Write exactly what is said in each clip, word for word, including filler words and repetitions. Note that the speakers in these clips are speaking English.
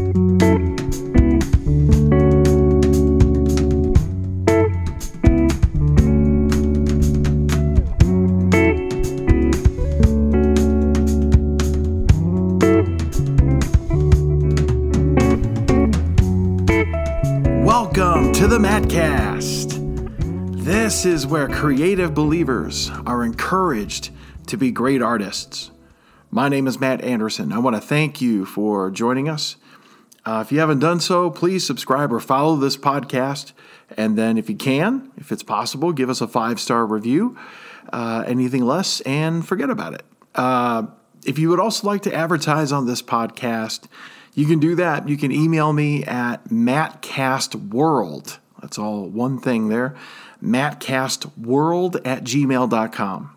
Welcome to the Mattcast. This is where creative believers are encouraged to be great artists. My name is Matt Anderson. I want to thank you for joining us. Uh, if you haven't done so, please subscribe or follow this podcast. And then if you can, if it's possible, give us a five-star review. Uh, anything less, and forget about it. Uh, if you would also like to advertise on this podcast, you can do that. You can email me at mattcastworld. That's all one thing there. mattcastworld at gmail dot com.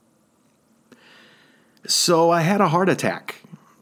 So I had a heart attack.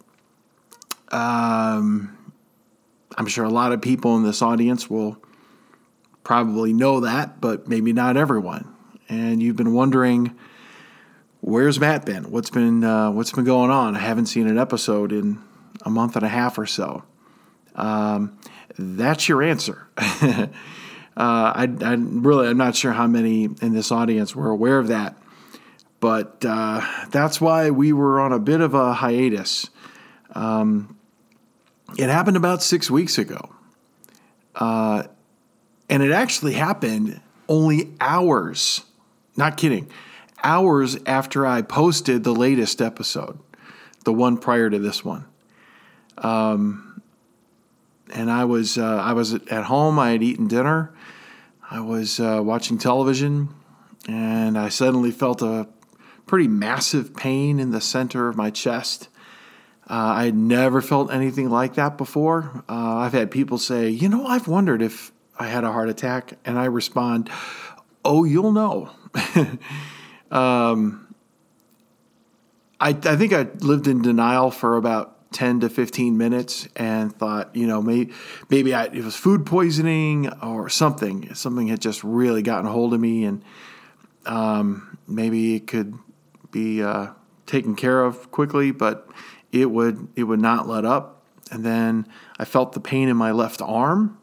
Um, I'm sure a lot of people in this audience will probably know that, but maybe not everyone. And you've been wondering, where's Matt been? What's been uh, what's been going on? I haven't seen an episode in a month and a half or so. Um, that's your answer. uh, I, I really, I'm not sure how many in this audience were aware of that, but uh, that's why we were on a bit of a hiatus. Um, it happened about six weeks ago. Uh, and it actually happened only hours, not kidding, hours after I posted the latest episode, the one prior to this one. Um, and I was, uh, I was at home. I had eaten dinner. I was, uh, watching television, and I suddenly felt a pretty massive pain in the center of my chest. Uh, I had never felt anything like that before. Uh, I've had people say, you know, I've wondered if I had a heart attack, and I respond, oh, you'll know. um, I, I think I lived in denial for about ten to fifteen minutes and thought, you know, maybe, maybe I, it was food poisoning or something. Something had just really gotten a hold of me, and um, maybe it could be uh, taken care of quickly, but it would it would not let up. And then I felt the pain in my left arm.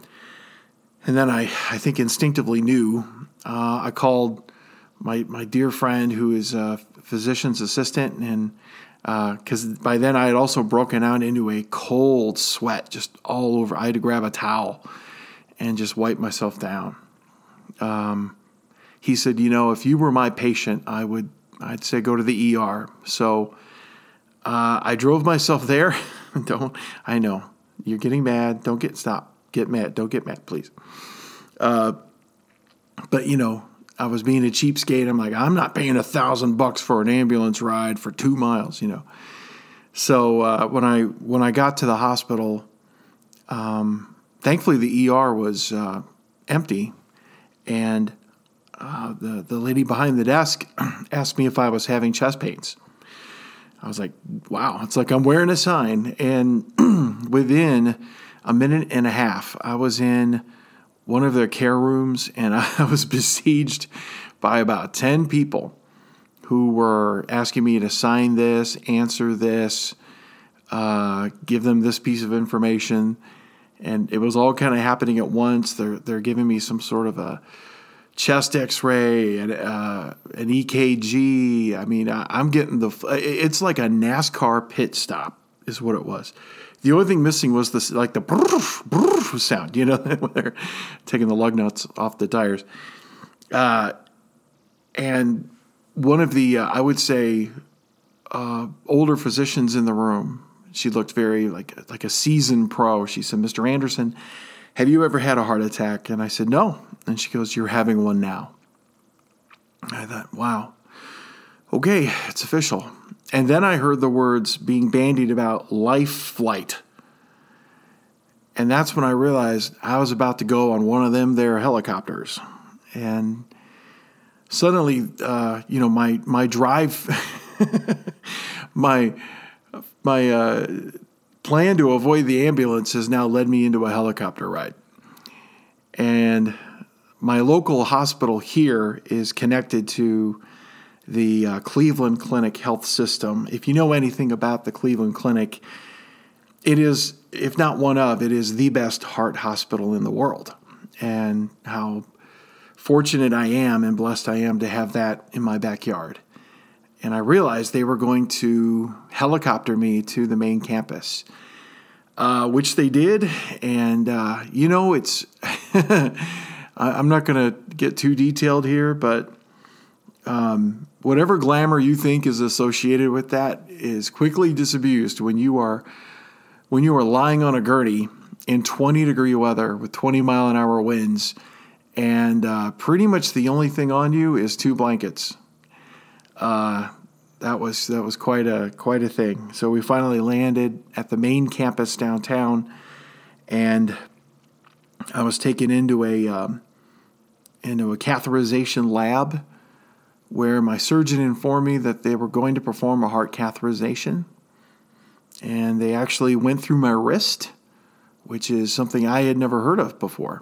And then I, I think instinctively knew. Uh, I called my my dear friend who is a physician's assistant, and because uh, by then I had also broken out into a cold sweat just all over. I had to grab a towel and just wipe myself down. Um, he said, you know, if you were my patient, I would, I'd say go to the E R. So uh, I drove myself there. Don't, I know, you're getting mad. Don't get, stop. Get mad. Don't get mad, please. Uh, but, you know, I was being a cheapskate. I'm like, I'm not paying a thousand bucks for an ambulance ride for two miles, you know. So uh, when I when I got to the hospital, um, thankfully the E R was uh, empty, and uh, the the lady behind the desk asked me if I was having chest pains. I was like, wow, it's like I'm wearing a sign. And within a minute and a half, I was in one of their care rooms, and I was besieged by about ten people who were asking me to sign this, answer this, uh, give them this piece of information. And it was all kind of happening at once. They're they're giving me some sort of a chest X-ray and uh, an E K G. I mean, I, I'm getting the. It's like a NASCAR pit stop, is what it was. The only thing missing was this, like the brrr, brrr sound, you know, when they're taking the lug nuts off the tires. Uh, and one of the, uh, I would say, uh, older physicians in the room, she looked very like like a seasoned pro. She said, Mister Anderson, have you ever had a heart attack? And I said, no. And she goes, you're having one now. I thought, wow. Okay, it's official. And then I heard the words being bandied about life flight. And that's when I realized I was about to go on one of them there helicopters. And suddenly, uh, you know, my my drive, my my uh, plan to avoid the ambulance has now led me into a helicopter ride. And my local hospital here is connected to the uh, Cleveland Clinic health system. If you know anything about the Cleveland Clinic, it is, if not one of, it is the best heart hospital in the world. And how fortunate I am and blessed I am to have that in my backyard. And I realized they were going to helicopter me to the main campus, uh, which they did. And, uh, you know, it's, I'm not going to get too detailed here, but um, whatever glamour you think is associated with that is quickly disabused when you are, when you are lying on a gurney in twenty degree weather with twenty mile an hour winds, and uh, pretty much the only thing on you is two blankets. Uh, that was that was quite a quite a thing. So we finally landed at the main campus downtown, and I was taken into a um, into a catheterization lab where my surgeon informed me that they were going to perform a heart catheterization, and they actually went through my wrist, which is something I had never heard of before.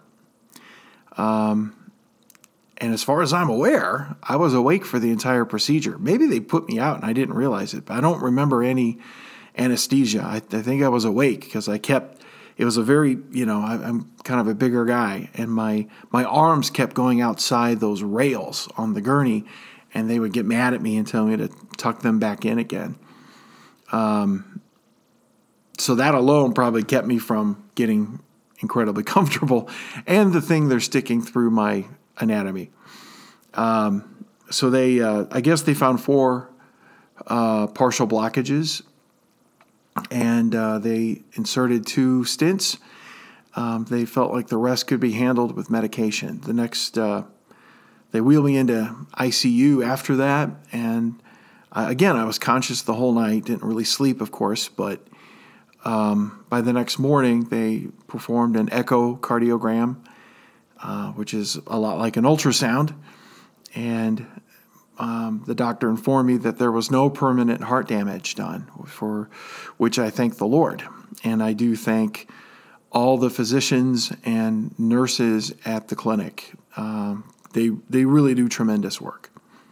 Um, and as far as I'm aware, I was awake for the entire procedure. Maybe they put me out and I didn't realize it, but I don't remember any anesthesia. I, I think I was awake because I kept, it was a very, you know, I, I'm kind of a bigger guy, and my, my arms kept going outside those rails on the gurney, and they would get mad at me and tell me to tuck them back in again. Um, so that alone probably kept me from getting incredibly comfortable, and the thing they're sticking through my anatomy. Um, so they, uh, I guess they found four uh, partial blockages, and uh, they inserted two stents. Um, they felt like the rest could be handled with medication. The next, uh, they wheeled me into I C U after that, and I, again, I was conscious the whole night, didn't really sleep, of course, but Um, by the next morning, they performed an echocardiogram, uh, which is a lot like an ultrasound. And um, the doctor informed me that there was no permanent heart damage done, for which I thank the Lord. And I do thank all the physicians and nurses at the clinic. Um, they, they really do tremendous work.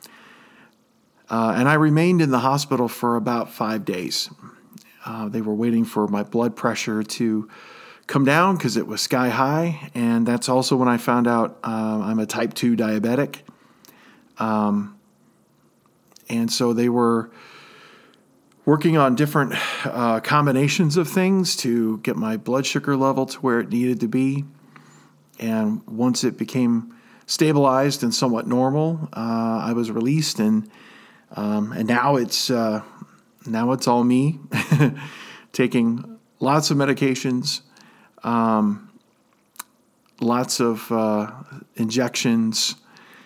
Uh, and I remained in the hospital for about five days. Uh, they were waiting for my blood pressure to come down because it was sky high. And that's also when I found out uh, I'm a type two diabetic. Um, and so they were working on different uh, combinations of things to get my blood sugar level to where it needed to be. And once it became stabilized and somewhat normal, uh, I was released. And um, and now it's... Uh, Now it's all me, taking lots of medications, um, lots of uh, injections.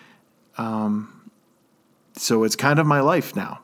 Um, so it's kind of my life now.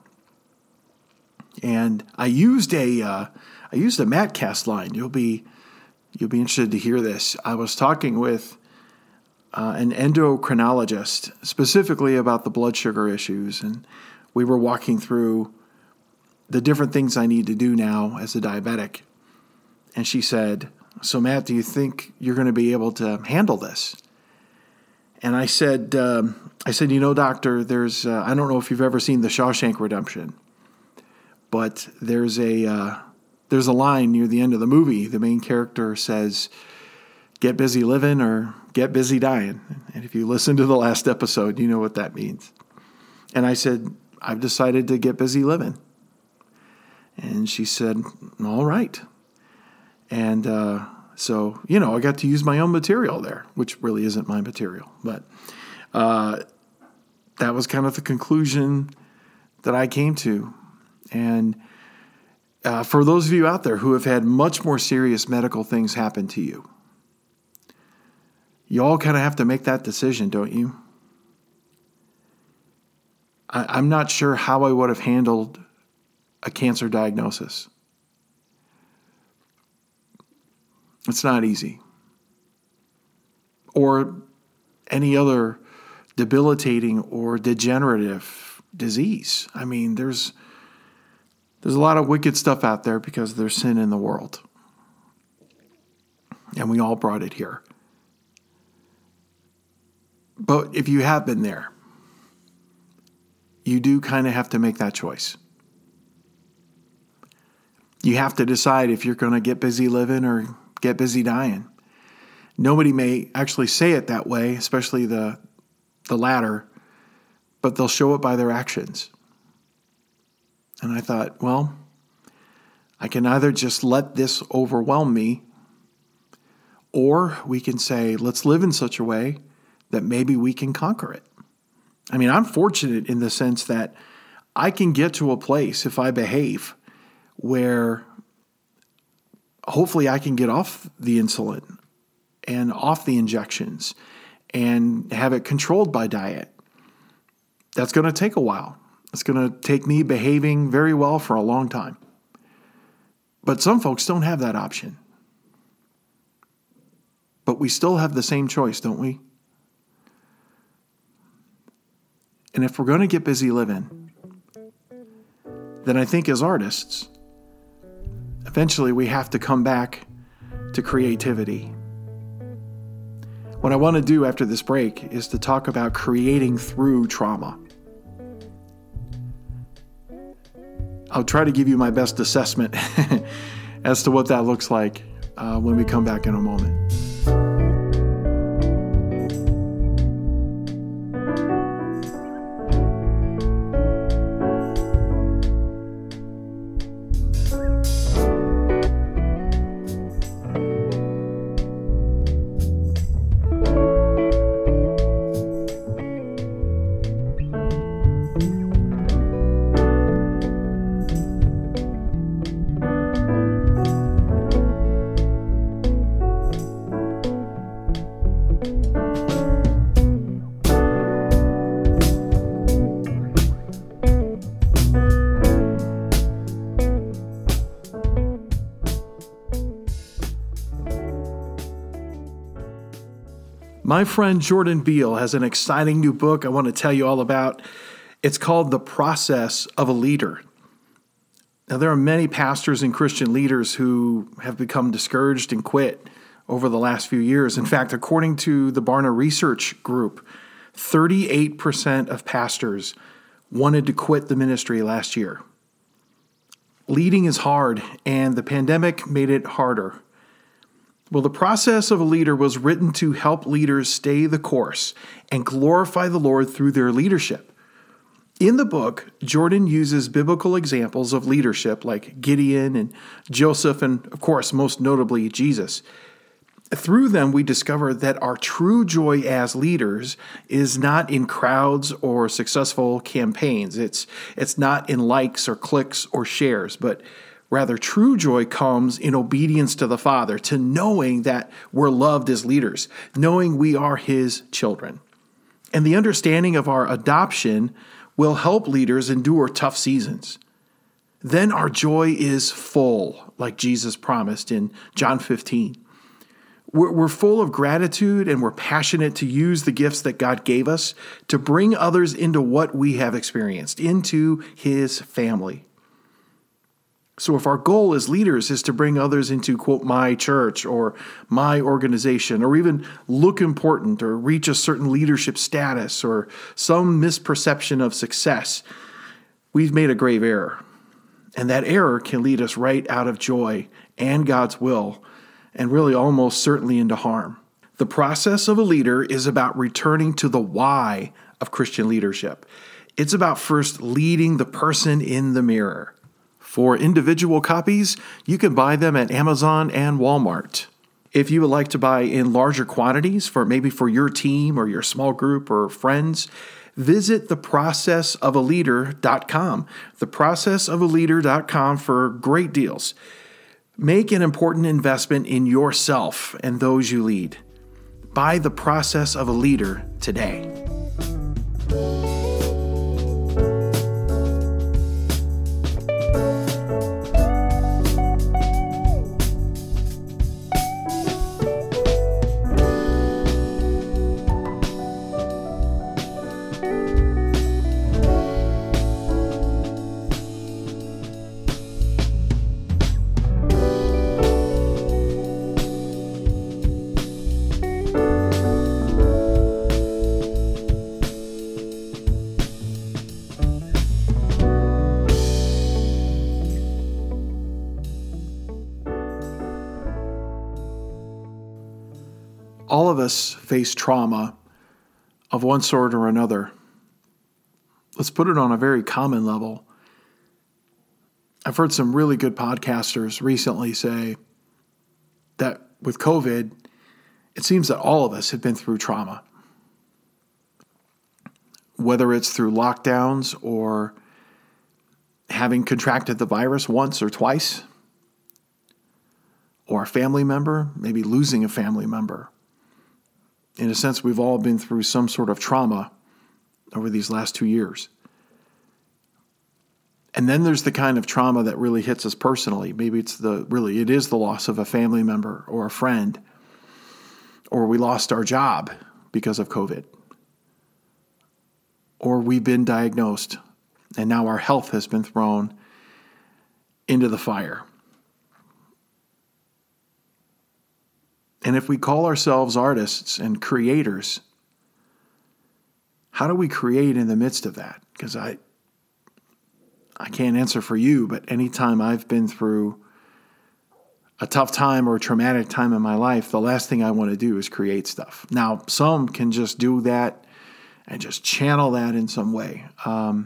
And I used a uh, I used a Matcast line. You'll be you'll be interested to hear this. I was talking with uh, an endocrinologist specifically about the blood sugar issues, and we were walking through the different things I need to do now as a diabetic. And she said, "So Matt, do you think you're going to be able to handle this?" And I said, um, I said, you know, doctor, there's, uh, I don't know if you've ever seen The Shawshank Redemption, but there's a, uh, there's a line near the end of the movie. The main character says, "Get busy living or get busy dying." And if you listen to the last episode, you know what that means. And I said, "I've decided to get busy living." And she said, "All right." And uh, so, you know, I got to use my own material there, which really isn't my material. But uh, that was kind of the conclusion that I came to. And uh, for those of you out there who have had much more serious medical things happen to you, you all kind of have to make that decision, don't you? I, I'm not sure how I would have handled a cancer diagnosis. It's not easy. Or any other debilitating or degenerative disease. I mean, there's there's a lot of wicked stuff out there because there's sin in the world. And we all brought it here. But if you have been there, you do kind of have to make that choice. You have to decide if you're going to get busy living or get busy dying. Nobody may actually say it that way, especially the the latter, but they'll show it by their actions. And I thought, well, I can either just let this overwhelm me, or we can say, let's live in such a way that maybe we can conquer it. I mean, I'm fortunate in the sense that I can get to a place, if I behave, where hopefully I can get off the insulin and off the injections and have it controlled by diet. That's going to take a while. It's going to take me behaving very well for a long time. But some folks don't have that option. But we still have the same choice, don't we? And if we're going to get busy living, then I think as artists, eventually we have to come back to creativity. What I want to do after this break is to talk about creating through trauma. I'll try to give you my best assessment as to what that looks like uh, when we come back in a moment. My friend Jordan Beal has an exciting new book I want to tell you all about. It's called The Process of a Leader. Now, there are many pastors and Christian leaders who have become discouraged and quit over the last few years. In fact, according to the Barna Research Group, thirty-eight percent of pastors wanted to quit the ministry last year. Leading is hard, and the pandemic made it harder. Well, The Process of a Leader was written to help leaders stay the course and glorify the Lord through their leadership. In the book, Jordan uses biblical examples of leadership like Gideon and Joseph and, of course, most notably, Jesus. Through them, we discover that our true joy as leaders is not in crowds or successful campaigns. It's, it's not in likes or clicks or shares, but rather, true joy comes in obedience to the Father, to knowing that we're loved as leaders, knowing we are His children. And the understanding of our adoption will help leaders endure tough seasons. Then our joy is full, like Jesus promised in John fifteen. We're, we're full of gratitude and we're passionate to use the gifts that God gave us to bring others into what we have experienced, into His family. So if our goal as leaders is to bring others into, quote, my church or my organization, or even look important or reach a certain leadership status or some misperception of success, we've made a grave error. And that error can lead us right out of joy and God's will, and really almost certainly into harm. The Process of a Leader is about returning to the why of Christian leadership. It's about first leading the person in the mirror. For individual copies, you can buy them at Amazon and Walmart. If you would like to buy in larger quantities, for maybe for your team or your small group or friends, visit the process of a leader dot com. the process of a leader dot com for great deals. Make an important investment in yourself and those you lead. Buy The Process of a Leader today. all of us face trauma of one sort or another. Let's put it on a very common level. I've heard some really good podcasters recently say that with COVID, it seems that all of us have been through trauma. Whether it's through lockdowns or having contracted the virus once or twice, or a family member, maybe losing a family member. In a sense, we've all been through some sort of trauma over these last two years. And then there's the kind of trauma that really hits us personally. Maybe it's the really, it is the loss of a family member or a friend, or we lost our job because of COVID, or we've been diagnosed and now our health has been thrown into the fire. And if we call ourselves artists and creators, how do we create in the midst of that? Because I, I can't answer for you, but anytime I've been through a tough time or a traumatic time in my life, the last thing I want to do is create stuff. Now, some can just do that and just channel that in some way. Um,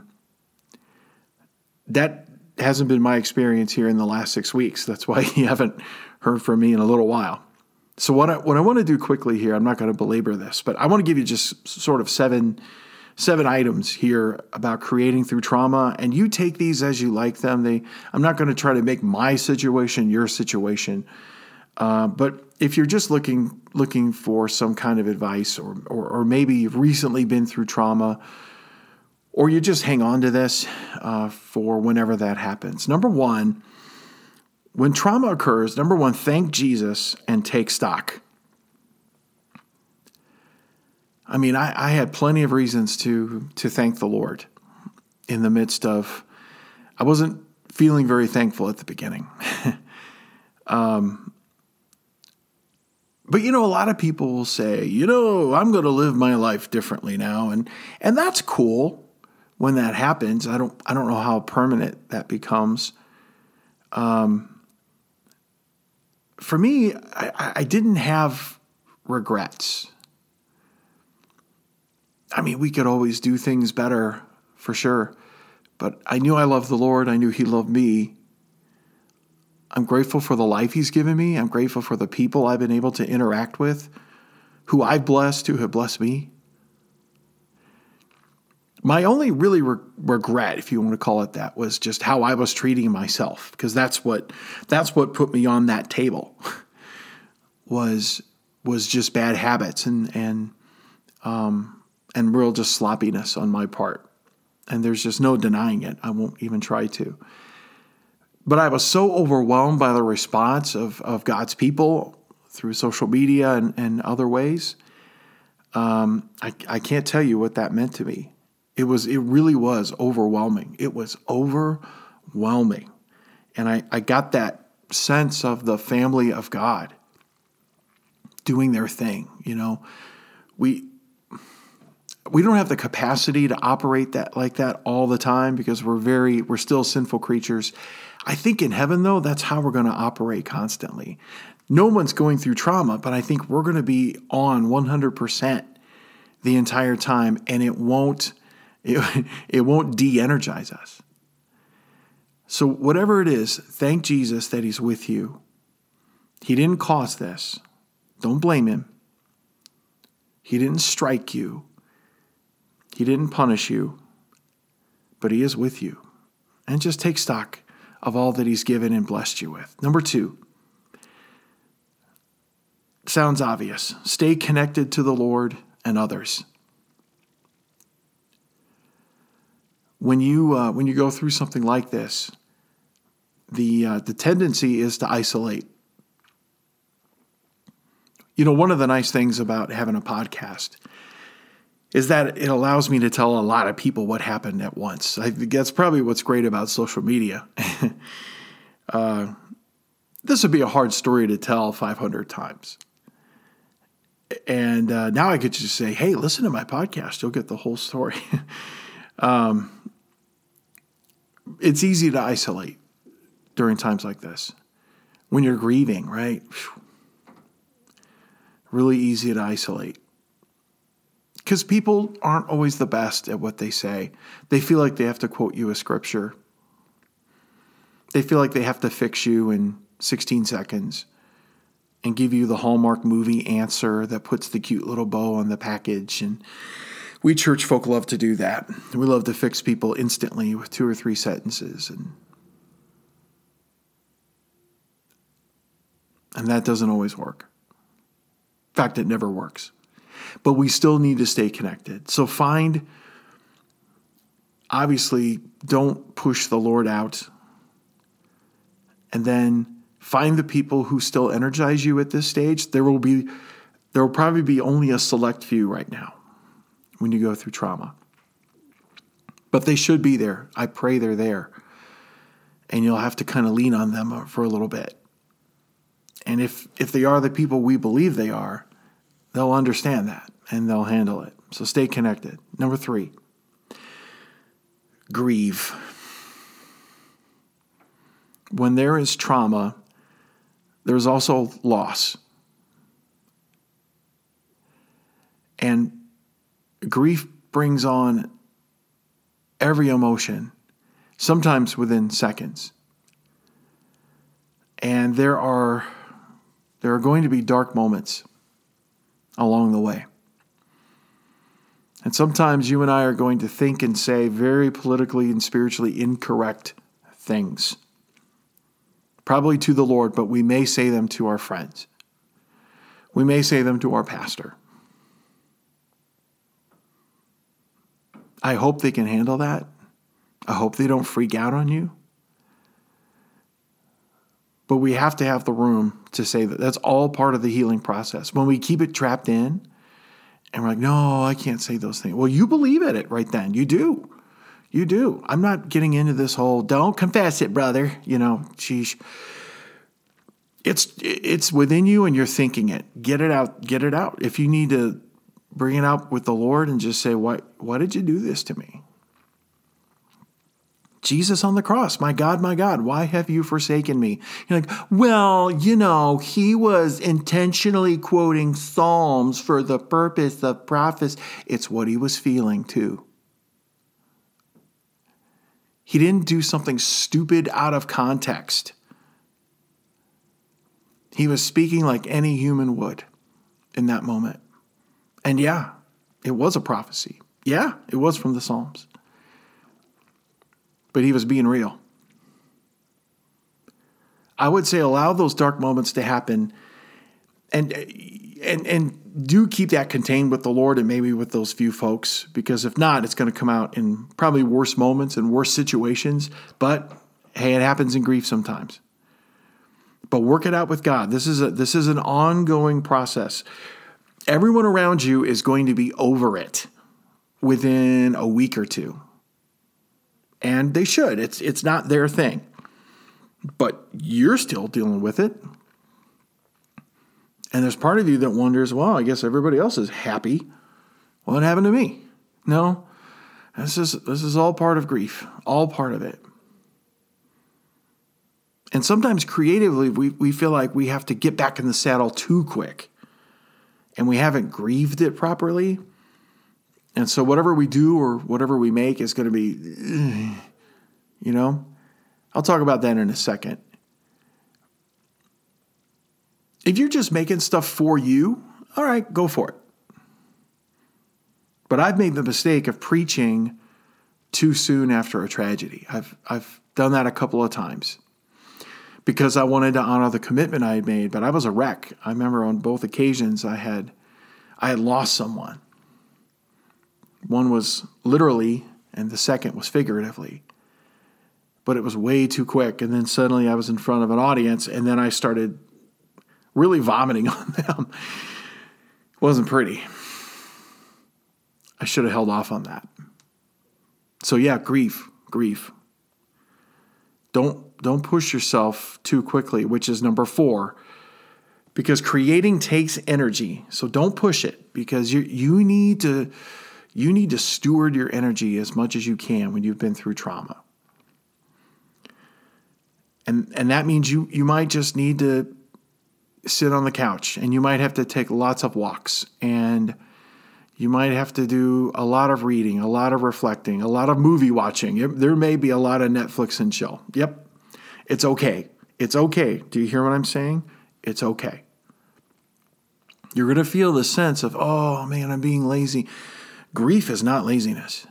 that hasn't been my experience here in the last six weeks. That's why you haven't heard from me in a little while. So what I, what I want to do quickly here, I'm not going to belabor this, but I want to give you just sort of seven seven items here about creating through trauma, and you take these as you like them. They, I'm not going to try to make my situation your situation, uh, but if you're just looking looking for some kind of advice, or, or or maybe you've recently been through trauma, or you just hang on to this uh, for whenever that happens. Number one, when trauma occurs, number one, thank Jesus and take stock. I mean, I, I had plenty of reasons to to thank the Lord in the midst of, I wasn't feeling very thankful at the beginning. um, but, you know, a lot of people will say, you know, I'm going to live my life differently now. And and that's cool when that happens. I don't I don't know how permanent that becomes. Um, for me, I, I didn't have regrets. I mean, we could always do things better, for sure. But I knew I loved the Lord. I knew He loved me. I'm grateful for the life He's given me. I'm grateful for the people I've been able to interact with, who I've blessed, who have blessed me. My only really re- regret, if you want to call it that, was just how I was treating myself, because that's what that's what put me on that table. was was just bad habits and and um. and real just sloppiness on my part. And there's just no denying it. I won't even try to. But I was so overwhelmed by the response of, of God's people through social media and, and other ways. Um, I, I can't tell you what that meant to me. It was, it really was overwhelming. It was overwhelming. And I, I got that sense of the family of God doing their thing. You know, we, We don't have the capacity to operate that like that all the time because we're very, we're still sinful creatures. I think in heaven, though, that's how we're going to operate constantly. No one's going through trauma, but I think we're going to be on one hundred percent the entire time, and it won't, it, it won't de-energize us. So whatever it is, thank Jesus that He's with you. He didn't cause this. Don't blame Him. He didn't strike you. He didn't punish you, but He is with you. And just take stock of all that He's given and blessed you with. Number two, sounds obvious. Stay connected to the Lord and others. When you uh, when you go through something like this, the uh, the tendency is to isolate. You know, one of the nice things about having a podcast is that it allows me to tell a lot of people what happened at once. I think that's probably what's great about social media. uh, this would be a hard story to tell five hundred times. And uh, now I could just say, hey, listen to my podcast. You'll get the whole story. um, it's easy to isolate during times like this. When you're grieving, right? really easy to isolate. Because people aren't always the best at what they say. They feel like they have to quote you a scripture. They feel like they have to fix you in sixteen seconds and give you the Hallmark movie answer that puts the cute little bow on the package. And we church folk love to do that. We love to fix people instantly with two or three sentences. And, and that doesn't always work. In fact, it never works. But we still need to stay connected. So find, obviously, don't push the Lord out. And then find the people who still energize you at this stage. There will be, there will probably be only a select few right now when you go through trauma. But they should be there. I pray they're there. And you'll have to kind of lean on them for a little bit. And if if they are the people we believe they are, they'll understand that and they'll handle it. So stay connected. Number three, grieve. When there is trauma, there's also loss. And grief brings on every emotion, sometimes within seconds. And there are there are going to be dark moments along the way. And sometimes you and I are going to think and say very politically and spiritually incorrect things. Probably to the Lord, but we may say them to our friends. We may say them to our pastor. I hope they can handle that. I hope they don't freak out on you. But we have to have the room to say that. That's all part of the healing process. When we keep it trapped in and we're like, no, I can't say those things. Well, you believe in it right then. You do. You do. I'm not getting into this whole, don't confess it, brother. You know, sheesh. It's, it's within you and you're thinking it. Get it out. Get it out. If you need to bring it out with the Lord and just say, why, why did you do this to me? Jesus on the cross, my God, my God, why have you forsaken me? You're like, well, you know, he was intentionally quoting Psalms for the purpose of prophecy. It's what he was feeling too. He didn't do something stupid out of context. He was speaking like any human would in that moment. And yeah, it was a prophecy. Yeah, it was from the Psalms. But he was being real. I would say allow those dark moments to happen and and and do keep that contained with the Lord and maybe with those few folks, because if not, it's going to come out in probably worse moments and worse situations. But hey, it happens in grief sometimes. But work it out with God. This is a this is an ongoing process. Everyone around you is going to be over it within a week or two. And they should. It's it's not their thing. But you're still dealing with it. And there's part of you that wonders, well, I guess everybody else is happy. What happened to me? No. This is this is all part of grief. All part of it. And sometimes creatively, we, we feel like we have to get back in the saddle too quick. And we haven't grieved it properly. And so whatever we do or whatever we make is going to be, you know, I'll talk about that in a second. If you're just making stuff for you, all right, go for it. But I've made the mistake of preaching too soon after a tragedy. I've I've done that a couple of times because I wanted to honor the commitment I had made, but I was a wreck. I remember on both occasions I had I had lost someone. One was literally, and the second was figuratively. But it was way too quick. And then suddenly I was in front of an audience, and then I started really vomiting on them. It wasn't pretty. I should have held off on that. So yeah, grief, grief. Don't, don't push yourself too quickly, which is number four. Because creating takes energy. So don't push it, because you you need to... You need to steward your energy as much as you can when you've been through trauma. And and that means you you might just need to sit on the couch, and you might have to take lots of walks, and you might have to do a lot of reading, a lot of reflecting, a lot of movie watching. There may be a lot of Netflix and chill. Yep. It's okay. It's okay. Do you hear what I'm saying? It's okay. You're going to feel the sense of, oh man, I'm being lazy. Grief is not laziness.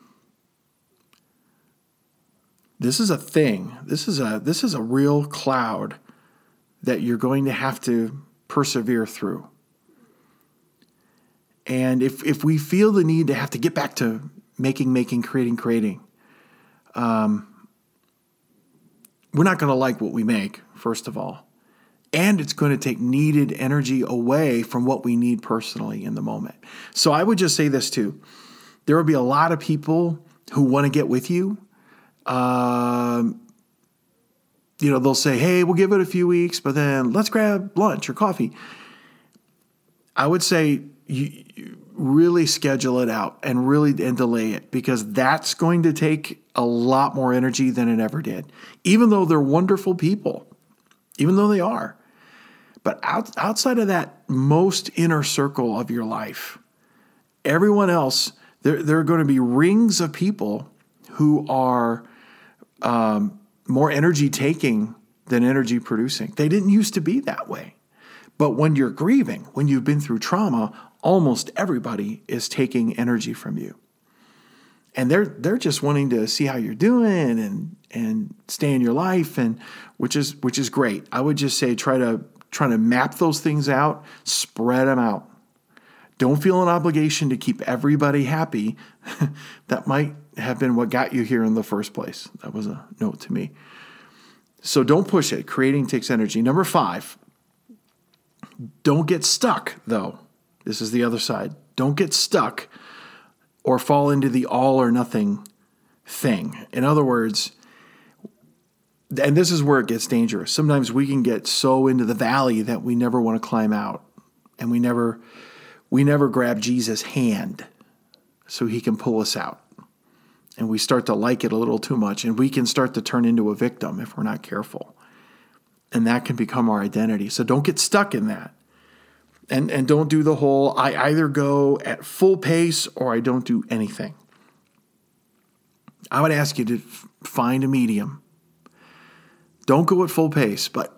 This is a thing. This is a this is a real cloud that you're going to have to persevere through. And if if we feel the need to have to get back to making, making, creating, creating, um, we're not going to like what we make, first of all. And it's going to take needed energy away from what we need personally in the moment. So I would just say this too. There will be a lot of people who want to get with you. Um, you know, they'll say, hey, we'll give it a few weeks, but then let's grab lunch or coffee. I would say you, you really schedule it out and really and delay it, because that's going to take a lot more energy than it ever did, even though they're wonderful people, even though they are. But out, outside of that most inner circle of your life, everyone else, there, there are going to be rings of people who are um, more energy taking than energy producing. They didn't used to be that way. But when you're grieving, when you've been through trauma, almost everybody is taking energy from you. And they're they're just wanting to see how you're doing and and stay in your life, and which is which is great. I would just say try to try to map those things out, spread them out. Don't feel an obligation to keep everybody happy. That might have been what got you here in the first place. That was a note to me. So don't push it. Creating takes energy. Number five, don't get stuck, though. This is the other side. Don't get stuck or fall into the all or nothing thing. In other words, and this is where it gets dangerous. Sometimes we can get so into the valley that we never want to climb out, and we never we never grab Jesus' hand so he can pull us out. And we start to like it a little too much, and we can start to turn into a victim if we're not careful. And that can become our identity. So don't get stuck in that. And and don't do the whole, I either go at full pace or I don't do anything. I would ask you to f- find a medium. Don't go at full pace, but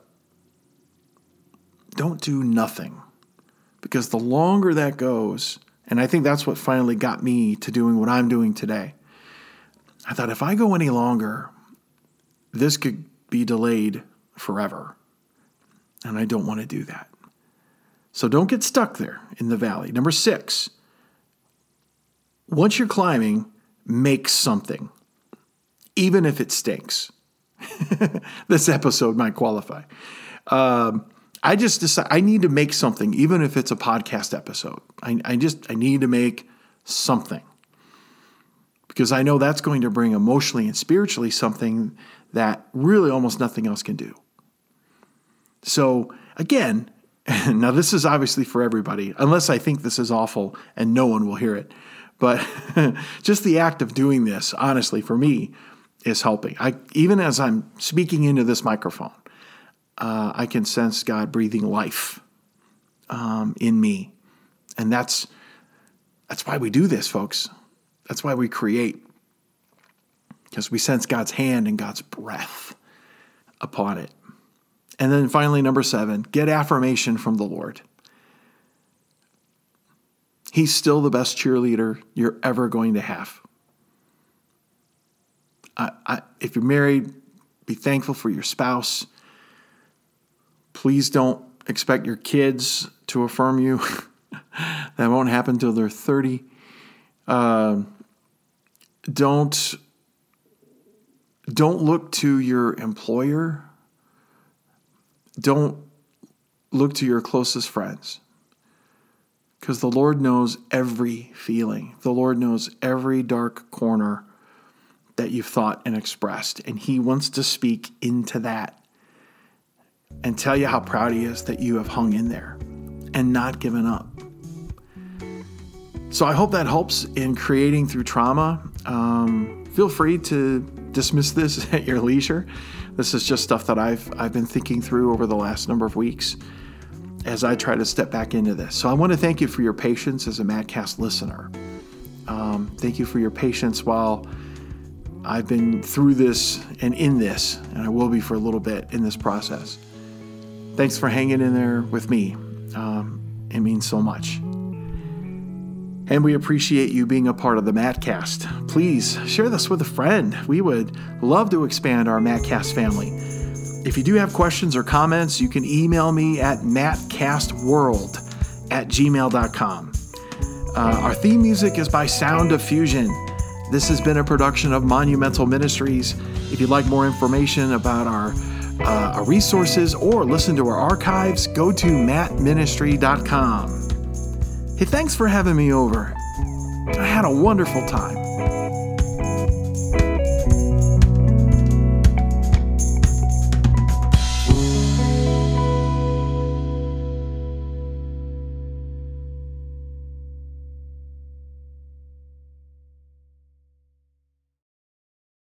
don't do nothing. Because the longer that goes, and I think that's what finally got me to doing what I'm doing today. I thought if I go any longer, this could be delayed forever. And I don't want to do that. So don't get stuck there in the valley. Number six, once you're climbing, make something, even if it stinks. This episode might qualify. Um, I just decide I need to make something, even if it's a podcast episode. I, I just, I need to make something, because I know that's going to bring emotionally and spiritually something that really almost nothing else can do. So again, now this is obviously for everybody, unless I think this is awful and no one will hear it. But just the act of doing this, honestly, for me, is helping. I, even as I'm speaking into this microphone, uh, I can sense God breathing life um, in me. And that's that's why we do this, folks. That's why we create. Because we sense God's hand and God's breath upon it. And then finally, number seven, get affirmation from the Lord. He's still the best cheerleader you're ever going to have. I, I, if you're married, be thankful for your spouse. Please don't expect your kids to affirm you. That won't happen until they're thirty. Uh, don't, don't look to your employer. Don't look to your closest friends, because the Lord knows every feeling. The Lord knows every dark corner that you've thought and expressed, and he wants to speak into that and tell you how proud he is that you have hung in there and not given up. So I hope that helps in creating through trauma. Um, feel free to dismiss this at your leisure. This is just stuff that I've I've been thinking through over the last number of weeks. as I try to step back into this. So I want to thank you for your patience as a Mattcast listener. Um, thank you for your patience while I've been through this and in this, and I will be for a little bit in this process. Thanks for hanging in there with me. Um, it means so much. And we appreciate you being a part of the Mattcast. Please share this with a friend. We would love to expand our Mattcast family. If you do have questions or comments, you can email me at mattcastworld at gmail dot com. Uh, our theme music is by Sound of Fusion. This has been a production of Monumental Ministries. If you'd like more information about our, uh, our resources or listen to our archives, go to matt ministry dot com. Hey, thanks for having me over. I had a wonderful time.